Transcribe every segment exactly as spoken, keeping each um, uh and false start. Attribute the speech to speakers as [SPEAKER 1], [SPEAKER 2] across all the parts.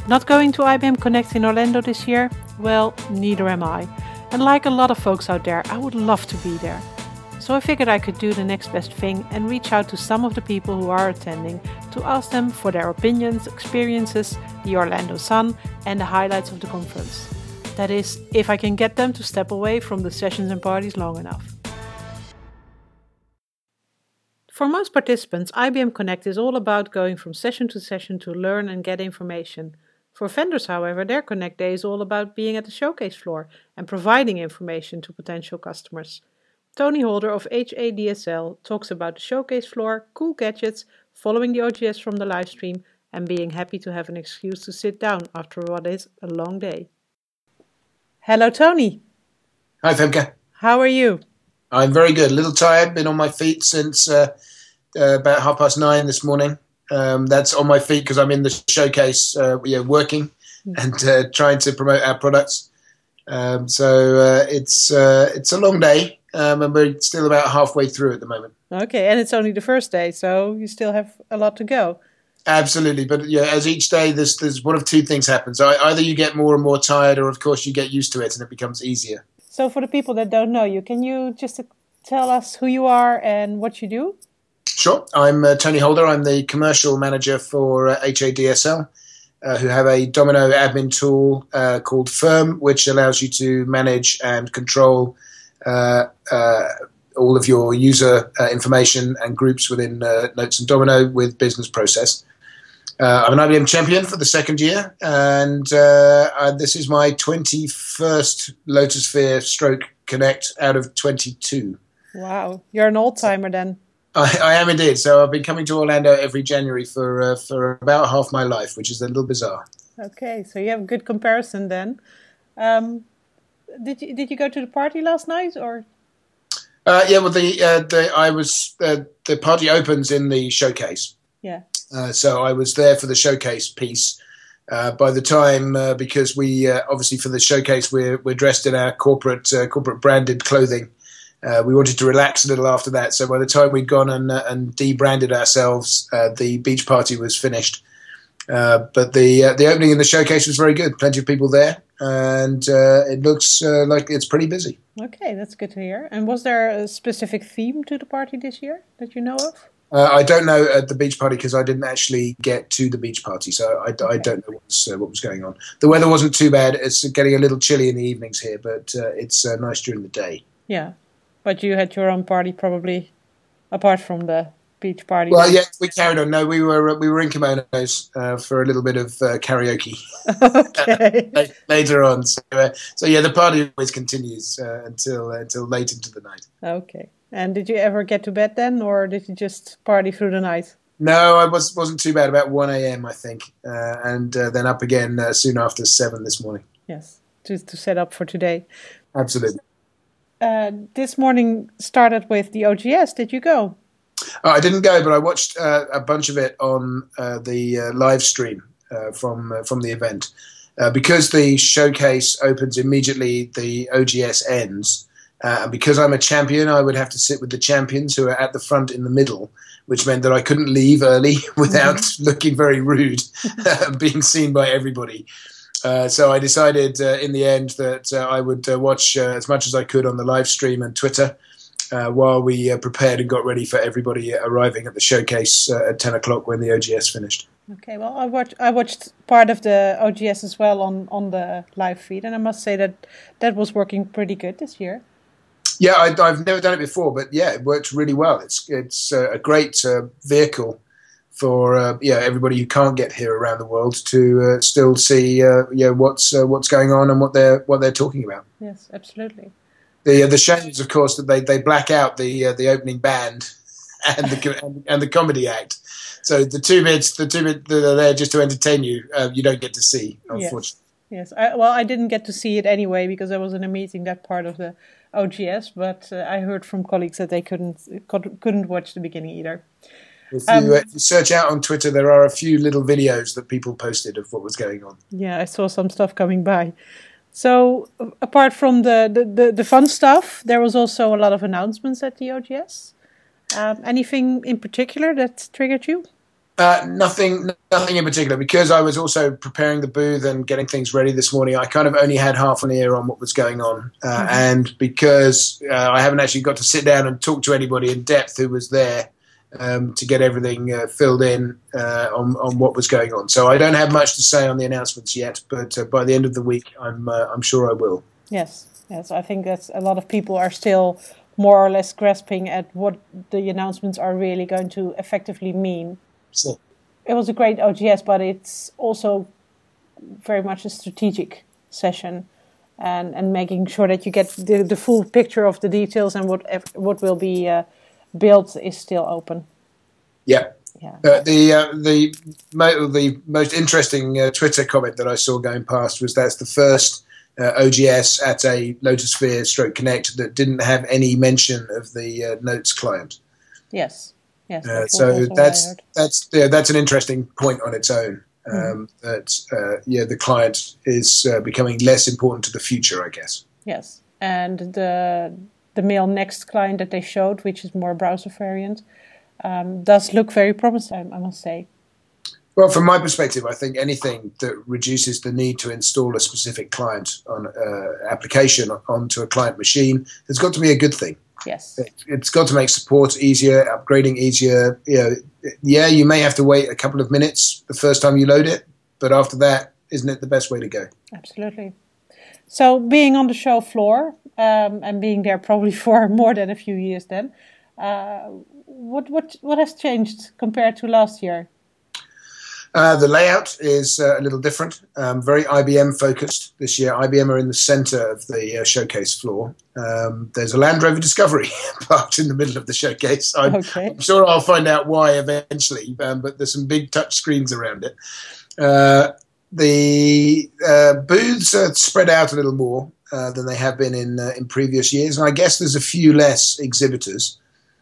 [SPEAKER 1] Not going to I B M Connect in Orlando this year? Well, neither am I. And like a lot of folks out there, I would love to be there. So I figured I could do the next best thing and reach out to some of the people who are attending to ask them for their opinions, experiences, the Orlando Sun, and the highlights of the conference. That is, if I can get them to step away from the sessions and parties long enough. For most participants, I B M Connect is all about going from session to session to learn and get information. For vendors, however, their Connect Day is all about being at the showcase floor and providing information to potential customers. Tony Holder of H A D S L talks about the showcase floor, cool gadgets, following the O G S from the live stream, and being happy to have an excuse to sit down after what is a long day. Hello, Tony.
[SPEAKER 2] Hi, Femke.
[SPEAKER 1] How are you?
[SPEAKER 2] I'm very good. A little tired. Been on my feet since uh, uh, about half past nine this morning. Um, that's on my feet because I'm in the showcase, uh, yeah, working and uh, trying to promote our products. Um, so uh, it's uh, it's a long day, um, and we're still about halfway through at the moment.
[SPEAKER 1] Okay, and it's only the first day, so you still have a lot to go.
[SPEAKER 2] Absolutely, but yeah, as each day, there's there's one of two things happens. Either you get more and more tired, or of course you get used to it and it becomes easier.
[SPEAKER 1] So for the people that don't know you, can you just tell us who you are and what you do?
[SPEAKER 2] Sure. I'm uh, Tony Holder. I'm the commercial manager for uh, H A D S L, uh, who have a Domino admin tool uh, called Firm, which allows you to manage and control uh, uh, all of your user uh, information and groups within uh, Notes and Domino with Business Process. Uh, I'm an I B M champion for the second year, and uh, uh, this is my twenty-first Lotusphere Stroke Connect out of twenty-two.
[SPEAKER 1] Wow, you're an old-timer then.
[SPEAKER 2] I, I am indeed. So I've been coming to Orlando every January for uh, for about half my life, which is a little bizarre.
[SPEAKER 1] Okay, so you have a good comparison then. Um, did you did you go to the party last night or?
[SPEAKER 2] Uh, yeah, well, the uh, the I was uh, the party opens in the showcase.
[SPEAKER 1] Yeah.
[SPEAKER 2] Uh, so I was there for the showcase piece. Uh, by the time, uh, because we uh, obviously for the showcase we're we're dressed in our corporate uh, corporate branded clothing. Uh, we wanted to relax a little after that, so by the time we'd gone and, uh, and de-branded ourselves, uh, the beach party was finished. Uh, but the uh, the opening in the showcase was very good. Plenty of people there, and uh, it looks uh, like it's pretty busy.
[SPEAKER 1] Okay, that's good to hear. And was there a specific theme to the party this year that you know of?
[SPEAKER 2] Uh, I don't know at the beach party because I didn't actually get to the beach party, so I,
[SPEAKER 1] okay.
[SPEAKER 2] I don't know what's, uh, what was going on. The weather wasn't too bad. It's getting a little chilly in the evenings here, but uh, it's uh, nice during the day.
[SPEAKER 1] Yeah. But you had your own party probably, apart from the beach party.
[SPEAKER 2] Well, yeah, we carried on. No, we were we were in kimonos uh, for a little bit of uh, karaoke.
[SPEAKER 1] Okay.
[SPEAKER 2] uh, later on, so, uh, so yeah, the party always continues uh, until uh, until late into the night.
[SPEAKER 1] Okay. And did you ever get to bed then, or did you just party through the night?
[SPEAKER 2] No, I was wasn't too bad. About one a.m. I think, uh, and uh, then up again uh, soon after seven this morning.
[SPEAKER 1] Yes, to to set up for today.
[SPEAKER 2] Absolutely.
[SPEAKER 1] Uh, this morning started with the O G S. Did you go?
[SPEAKER 2] Oh, I didn't go, but I watched uh, a bunch of it on uh, the uh, live stream uh, from uh, from the event. Uh, because the showcase opens immediately, the O G S ends. Uh, and because I'm a champion, I would have to sit with the champions who are at the front in the middle, which meant that I couldn't leave early without mm-hmm. looking very rude and being seen by everybody. Uh, so I decided uh, in the end that uh, I would uh, watch uh, as much as I could on the live stream and Twitter uh, while we uh, prepared and got ready for everybody arriving at the showcase uh, at ten o'clock when the O G S finished.
[SPEAKER 1] Okay, well, I watched I watched part of the O G S as well on, on the live feed, and I must say that that was working pretty good this year.
[SPEAKER 2] Yeah, I, I've never done it before, but yeah, it worked really well. It's it's uh, a great uh, vehicle for uh, yeah everybody who can't get here around the world to uh, still see uh, yeah what's uh, what's going on and what they're what they're talking about.
[SPEAKER 1] Yes, absolutely.
[SPEAKER 2] The uh, the shame is, of course, that they, they black out the uh, the opening band and the and, and the comedy act. So the two bits the two bits that are there just to entertain you, uh, you don't get to see, unfortunately.
[SPEAKER 1] Yes, yes. I, well, I didn't get to see it anyway because I was in a meeting that part of the O G S, but uh, I heard from colleagues that they couldn't couldn't watch the beginning either.
[SPEAKER 2] If you, um, uh, if you search out on Twitter, there are a few little videos that people posted of what was going on.
[SPEAKER 1] Yeah, I saw some stuff coming by. So apart from the, the, the, the fun stuff, there was also a lot of announcements at the O G S. Um, anything in particular that triggered you?
[SPEAKER 2] Uh, nothing, nothing in particular. Because I was also preparing the booth and getting things ready this morning, I kind of only had half an ear on what was going on. Uh, mm-hmm. And because uh, I haven't actually got to sit down and talk to anybody in depth who was there um, to get everything uh, filled in uh, on, on what was going on. So I don't have much to say on the announcements yet, but uh, by the end of the week, I'm, uh, I'm sure I will.
[SPEAKER 1] Yes, yes. I think that a lot of people are still more or less grasping at what the announcements are really going to effectively mean.
[SPEAKER 2] So.
[SPEAKER 1] It was a great O G S, but it's also very much a strategic session, and, and making sure that you get the, the full picture of the details and what what will be uh, built is still open.
[SPEAKER 2] Yeah,
[SPEAKER 1] yeah.
[SPEAKER 2] Uh, the uh, the mo- the most interesting uh, Twitter comment that I saw going past was that's the first uh, O G S at a Lotusphere Stroke Connect that didn't have any mention of the uh, Notes client.
[SPEAKER 1] Yes. Yes,
[SPEAKER 2] uh, so that's that's yeah, that's an interesting point on its own. Um, mm-hmm. That uh, yeah, the client is uh, becoming less important to the future, I guess.
[SPEAKER 1] Yes, and the the Mail Next client that they showed, which is more browser variant, um, does look very promising, I must say.
[SPEAKER 2] Well, from my perspective, I think anything that reduces the need to install a specific client on uh, application onto a client machine has got to be a good thing.
[SPEAKER 1] Yes,
[SPEAKER 2] it, it's got to make support easier, upgrading easier. You know, yeah, you may have to wait a couple of minutes the first time you load it, but after that, isn't it the best way to go?
[SPEAKER 1] Absolutely. So, being on the show floor um, and being there probably for more than a few years, then, uh, what what what has changed compared to last year?
[SPEAKER 2] Uh, the layout is uh, a little different, um, very I B M focused this year. I B M are in the center of the uh, showcase floor. Um, there's a Land Rover Discovery parked in the middle of the showcase. I'm, okay. I'm sure I'll find out why eventually, um, but there's some big touch screens around it. Uh, the uh, booths are spread out a little more uh, than they have been in, uh, in previous years, and I guess there's a few less exhibitors.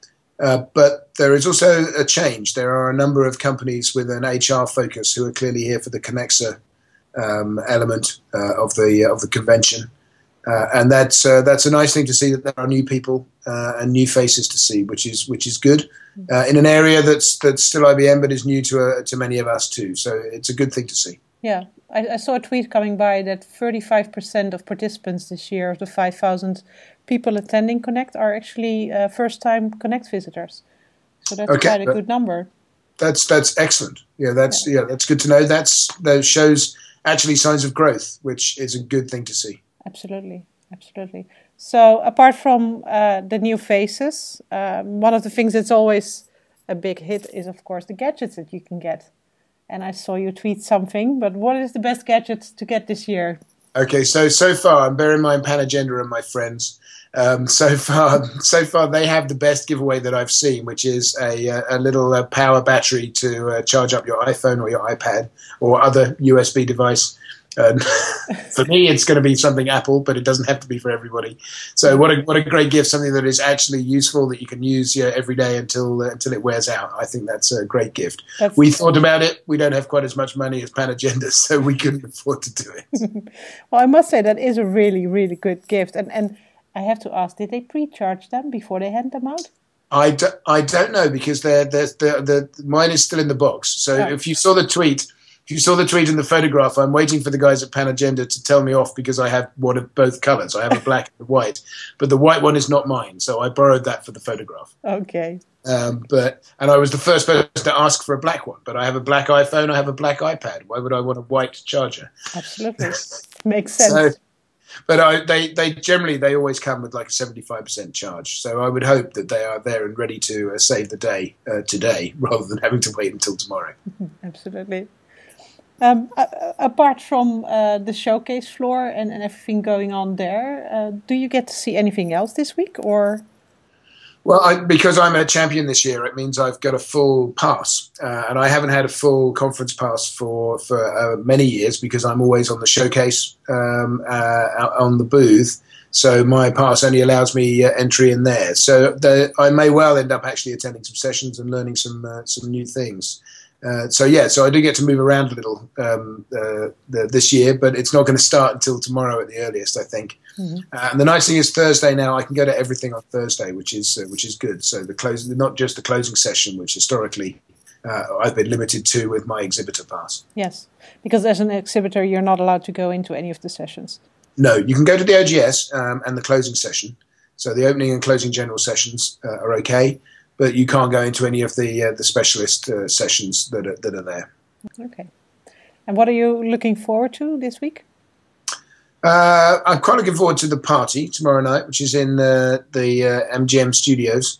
[SPEAKER 2] Uh, but there is also a change. There are a number of companies with an H R focus who are clearly here for the Connexa um, element uh, of the of the convention, uh, and that's uh, that's a nice thing to see that there are new people uh, and new faces to see, which is which is good uh, in an area that's that's still I B M but is new to uh, to many of us too. So it's a good thing to see.
[SPEAKER 1] Yeah, I, I saw a tweet coming by that thirty-five percent of participants this year of the five thousand people attending Connect are actually uh, first-time Connect visitors. So that's okay. quite a good number.
[SPEAKER 2] That's that's excellent. Yeah, that's yeah. yeah, that's good to know. That's that shows actually signs of growth, which is a good thing to see.
[SPEAKER 1] Absolutely, absolutely. So apart from uh, the new faces, um, one of the things that's always a big hit is, of course, the gadgets that you can get. And I saw you tweet something, but what is the best gadget to get this year?
[SPEAKER 2] Okay, so so far, and bear in mind Panagenda and my friends. Um, so far, so far they have the best giveaway that I've seen, which is a, a little uh, power battery to uh, charge up your iPhone or your iPad or other U S B device. And for me, it's going to be something Apple, but it doesn't have to be for everybody. So what a what a great gift! Something that is actually useful that you can use yeah, every day until uh, until it wears out. I think that's a great gift. That's we thought about it. We don't have quite as much money as Panagenda, so we couldn't afford to do it.
[SPEAKER 1] Well, I must say that is a really really good gift, and and. I have to ask, did they pre-charge them before they hand them out?
[SPEAKER 2] I, do, I don't know because they're, they're, they're, the mine is still in the box. So oh. if you saw the tweet, if you saw the tweet and the photograph, I'm waiting for the guys at Panagenda to tell me off because I have one of both colours. I have a black and a white, but the white one is not mine. So I borrowed that for the photograph.
[SPEAKER 1] Okay.
[SPEAKER 2] Um, but and I was the first person to ask for a black one. But I have a black iPhone. I have a black iPad. Why would I want a white charger?
[SPEAKER 1] Absolutely, makes sense.
[SPEAKER 2] So, But I, they, they generally, they always come with like a seventy-five percent charge. So I would hope that they are there and ready to uh, save the day uh, today rather than having to wait until tomorrow.
[SPEAKER 1] Absolutely. Um, uh, apart from uh, the showcase floor and, and everything going on there, uh, do you get to see anything else this week or...
[SPEAKER 2] Well, I, because I'm a champion this year, it means I've got a full pass, uh, and I haven't had a full conference pass for for uh, many years because I'm always on the showcase um, uh, on the booth. So my pass only allows me uh, entry in there. So the, I may well end up actually attending some sessions and learning some uh, some new things. Uh, so yeah, so I do get to move around a little um, uh, the, this year, but it's not going to start until tomorrow at the earliest, I think. Mm-hmm. Uh, and the nice thing is Thursday now I can go to everything on Thursday, which is uh, which is good. So the closing, not just the closing session, which historically uh, I've been limited to with my exhibitor pass.
[SPEAKER 1] Yes, because as an exhibitor, you're not allowed to go into any of the sessions.
[SPEAKER 2] No, you can go to the O G S um, and the closing session. So the opening and closing general sessions uh, are okay, but you can't go into any of the uh, the specialist uh, sessions that are, that are there.
[SPEAKER 1] Okay. And what are you looking forward to this week?
[SPEAKER 2] Uh, I'm quite looking forward to the party tomorrow night, which is in uh, the uh, M G M studios.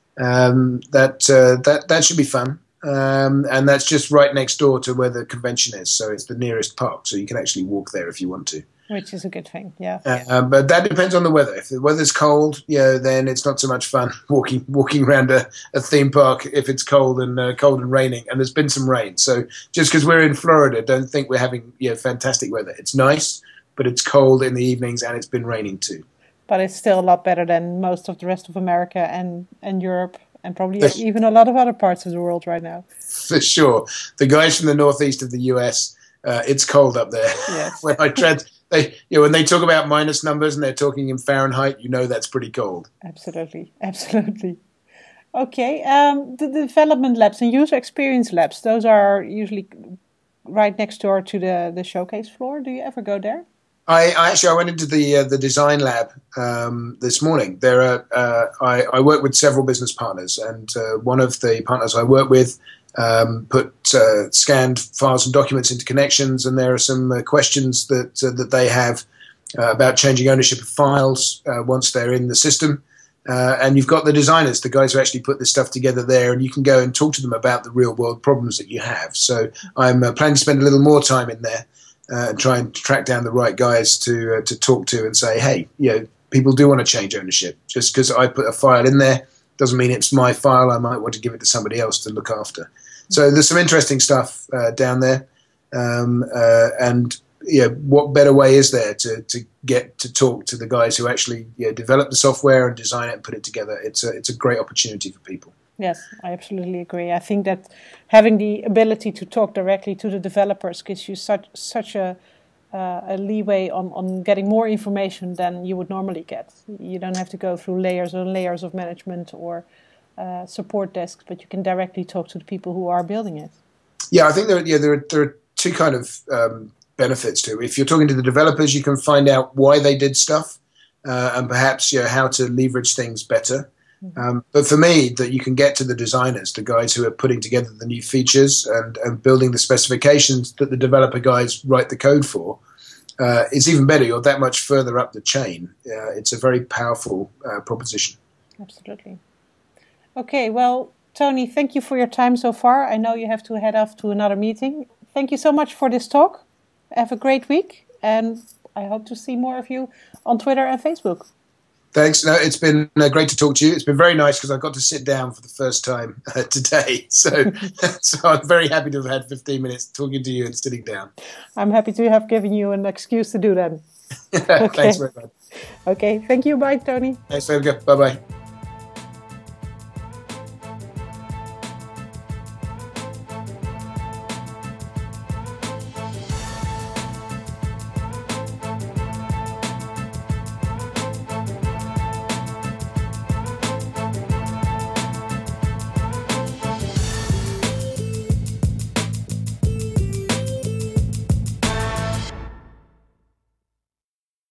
[SPEAKER 2] Um, that uh, that that should be fun, um, and that's just right next door to where the convention is. So it's the nearest park, so you can actually walk there if you want to.
[SPEAKER 1] Which is a good thing, yeah.
[SPEAKER 2] Uh, but that depends on the weather. If the weather's cold, you know, then it's not so much fun walking walking around a, a theme park if it's cold and uh, cold and raining. And there's been some rain, so just because we're in Florida, don't think we're having you know fantastic weather. It's nice, but it's cold in the evenings and it's been raining too.
[SPEAKER 1] But it's still a lot better than most of the rest of America and, and Europe and probably even a lot of other parts of the world right now.
[SPEAKER 2] For sure. The guys from the northeast of the U S, uh, it's cold up there.
[SPEAKER 1] Yes.
[SPEAKER 2] when I tried, they, you know, when they talk about minus numbers and they're talking in Fahrenheit, you know that's pretty cold.
[SPEAKER 1] Absolutely. Absolutely. Okay. Um, the, the development labs and user experience labs, those are usually right next door to the, the showcase floor. Do you ever go there?
[SPEAKER 2] I, I actually I went into the uh, the design lab um, this morning. There are uh, I, I work with several business partners, and uh, one of the partners I work with um, put uh, scanned files and documents into connections, and there are some uh, questions that uh, that they have uh, about changing ownership of files uh, once they're in the system. Uh, and you've got the designers, the guys who actually put this stuff together there, and you can go and talk to them about the real world problems that you have. So I'm uh, planning to spend a little more time in there. Uh, and try and track down the right guys to uh, to talk to and say, hey, you know, people do want to change ownership. Just because I put a file in there doesn't mean it's my file. I might want to give it to somebody else to look after. So there's some interesting stuff uh, down there. Um, uh, and you know, what better way is there to, to get to talk to the guys who actually you know, develop the software and design it and put it together? It's a, it's a great opportunity for people.
[SPEAKER 1] Yes, I absolutely agree. I think that having the ability to talk directly to the developers gives you such such a uh, a leeway on, on getting more information than you would normally get. You don't have to go through layers and layers of management or uh, support desks, but you can directly talk to the people who are building it.
[SPEAKER 2] Yeah, I think there, yeah, there, are, there are two kind of um, benefits to it. If you're talking to the developers, you can find out why they did stuff uh, and perhaps you know, how to leverage things better. Um, but for me, that you can get to the designers, the guys who are putting together the new features and, and building the specifications that the developer guys write the code for, uh, it's even better. You're that much further up the chain. Uh, it's a very powerful uh, proposition.
[SPEAKER 1] Absolutely. Okay, well, Tony, thank you for your time so far. I know you have to head off to another meeting. Thank you so much for this talk. Have a great week, and I hope to see more of you on Twitter and Facebook.
[SPEAKER 2] Thanks. No, it's been uh, great to talk to you. It's been very nice because I got to sit down for the first time uh, today. So, so I'm very happy to have had fifteen minutes talking to you and sitting down.
[SPEAKER 1] I'm happy to have given you an excuse to do that.
[SPEAKER 2] Okay. Thanks very much.
[SPEAKER 1] Okay. Thank you. Bye, Tony.
[SPEAKER 2] Thanks, Femke. Bye-bye.